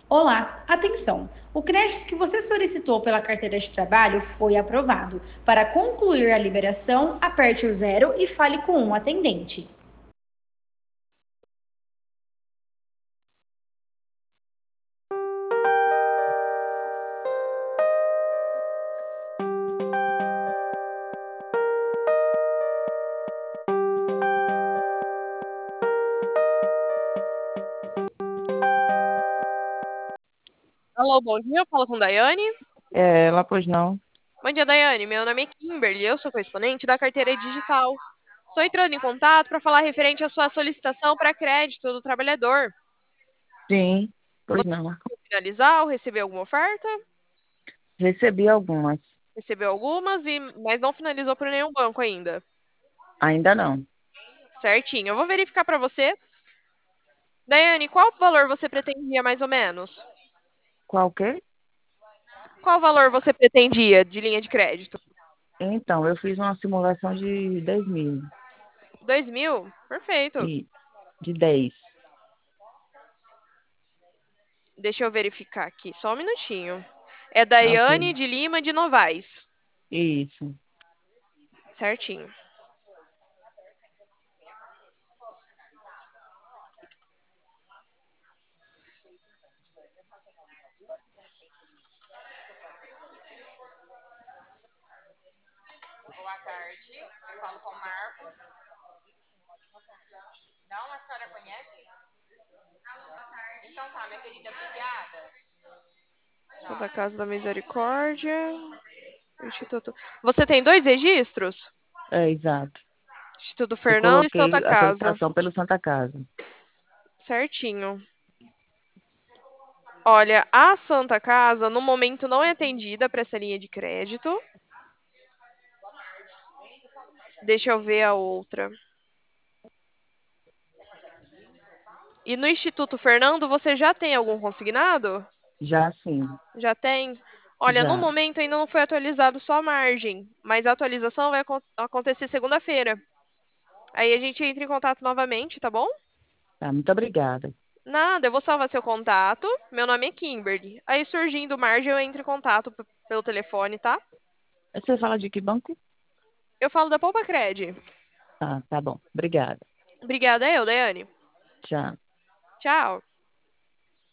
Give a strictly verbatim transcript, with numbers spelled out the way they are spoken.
Olá, atenção! O crédito que você solicitou pela carteira de trabalho foi aprovado. Para concluir a liberação, aperte o zero e fale com um atendente. Alô, bom dia, eu falo com Daiane. É, ela, pois não. Bom dia, Daiane. Meu nome é Kimberly, eu sou correspondente da carteira digital. Estou entrando em contato para falar referente à sua solicitação para crédito do trabalhador. Sim, pois Você não. conseguiu finalizar ou recebeu alguma oferta? Recebi algumas. Recebeu algumas, e mas não finalizou por nenhum banco ainda. Ainda não. Certinho. Eu vou verificar para você. Daiane, qual valor você pretendia mais ou menos? Qual que? Qual valor você pretendia de linha de crédito? Então, eu fiz uma simulação de dez mil. Dois mil? Perfeito. E de dez. Deixa eu verificar aqui, só um minutinho. É Tá ok. Daiane de Lima de Novaes. Isso. Certinho. Boa tarde, eu falo com o Marcos. Não, a senhora conhece? Então tá, minha querida, obrigada. Santa Casa da Misericórdia, Instituto. Você tem dois registros? É, exato. Instituto Eu Fernando e Santa coloquei a Casa. solicitação pelo Santa Casa. Certinho. Olha, a Santa Casa no momento não é atendida para essa linha de crédito. Deixa eu ver a outra. E no Instituto Fernando, você já tem algum consignado? Já sim. Já tem? Olha, no Já. momento ainda não foi atualizado só a margem, mas a atualização vai acon- acontecer segunda-feira. Aí a gente entra em contato novamente, tá bom? Tá, muito obrigada. Nada, eu vou salvar seu contato. Meu nome é Kimberly. Aí surgindo margem, eu entro em contato p- pelo telefone, tá? Você fala de que banco? Eu falo da Poupa Cred. Ah, tá bom. Obrigada. Obrigada, eu, Daiane. Tchau. Tchau.